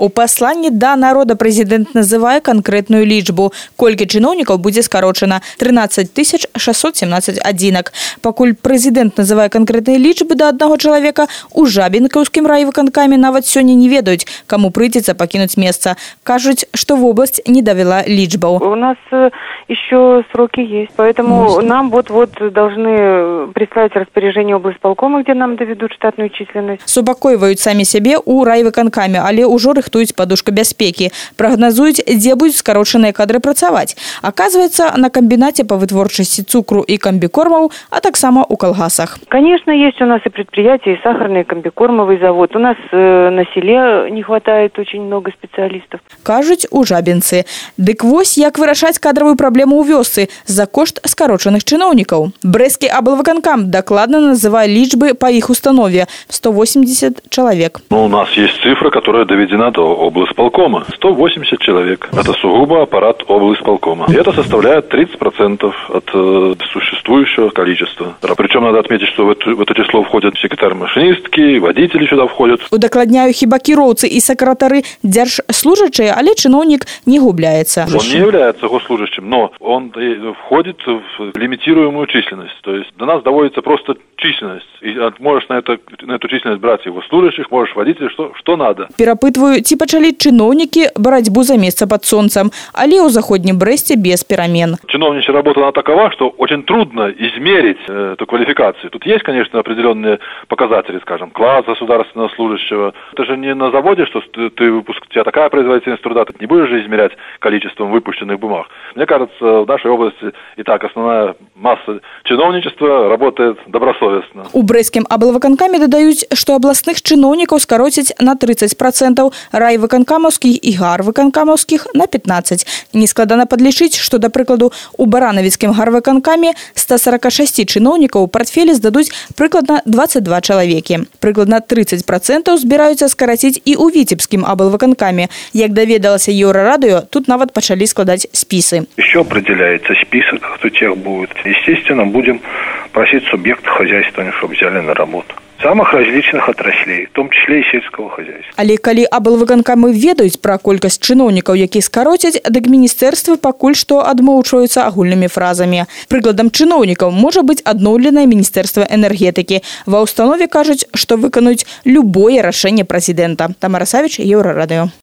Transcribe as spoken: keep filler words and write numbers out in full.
У пасланні да народа прэзідэнт называе канкрэтную лічбу. Колькі чыноўнікаў будзе скарочана? трынаццаць тысяч шэсцьсот семнадцаць адзінак. Пакуль прэзідэнт называе канкрэтныя лічбы да аднаго чалавека, у Жабінкаўскім райвыканкаме нават сёння не ведаюць, каму прыйдзецца пакінуць месца. Кажуць, што вобласць не давяла лічбаў. У нас еще сроки есть, поэтому Может. нам вот-вот должны прислать распоряжение облсполкома, где нам доведут штатную численность. Супакойваюць самі сябе ў райвыканкаме, але ўжо рыхтуюць падушка бяспекі. Прагназуюць, дзе будуць скарочаныя кадры працаваць. Аказваецца, на камбінате по вытворчасці цукру і камбікормаў, а таксама ў калгасах. Конечно, есть у нас и предприятия, и сахарный, и комбикормовый завод. У нас э, на селе не хватает очень много специалистов. Кажуць у Жабінцы. Дык вось, як вырашаць кадровую праблему ў вёсцы за кошт скарочаных чыноўнікаў. Брэсцкі аблвыканкам дакладна называе лічбы по их установе – сто восемьдесят человек. Ну, у нас есть цифра, которая доведена до облсполкома. сто восемьдесят человек. Это сугубо аппарат облсполкома. И это составляет тридцать процентов от э, существующего количества. Причем надо отметить, что в это, в это число входят секретарь-машинистки, водители сюда входят. Удакладняю хіба кіроўцы і сакратары дзяржслужачыя, але чыноўнік не губляецца. Он не является госслужащим, но он входит в лимитируемую численность. То есть до нас доводится просто численность. И можешь на, это, на эту численность брать его служащих, можешь водителей, что, что надо. Перапытваю, ці пачалі чыноўнікі барацьбу за месца под солнцем, але ў заходнім Брэсце без перамен. Чиновничья работа она такова, что очень трудно измерить э, эту квалификацию. Тут есть, конечно, определенные показатели, скажем, класс государственного служащего. Это же не на заводе, что ты, ты выпуск, у тебя такая производительность труда, ты не будешь же измерять количеством выпущенных бумаг. Мне кажется, в нашей области и так основная масса чиновничества работает добросовестно. У Брэсцкім аблвыканкаме дадаюць, што абласных чыноўнікаў скароцяць на тридцать процентов, райвыканкамаўскіх і гарвыканкамаўскіх на пятнадцать. Нескладана падлічыць, што, да прыкладу, у Баранавіцкім гарвыканкаме ста сорока шесть чыноўнікаў партфелі здадуць прыкладна двадцать два чалавекі. Прыкладна тридцать процентов збіраюцца скараціць і ў Віцебскім аблвыканкаме. Як даведалася Еўрарадыё, тут нават пачалі складаць спісы. Еще определяется список, кто тех будет. Естественно, будем просить субъекта хозяйствования, чтобы взяли на работу. Самых различных отраслей, в том числе и сельского хозяйства. Але калі аблвыканкамы ведаюць пра колькасць чыноўнікаў, якіх скароцяць, дык міністэрствы пакуль што адмоўчваюцца агульнымі фразамі. Прыкладам чыноўнікаў можа быць адноўленае міністэрства энергетыкі. Ва ўстанове кажуць, што выканаюць любое рашэнне прэзідэнта. Тамара Савіч, Еўрарадыё.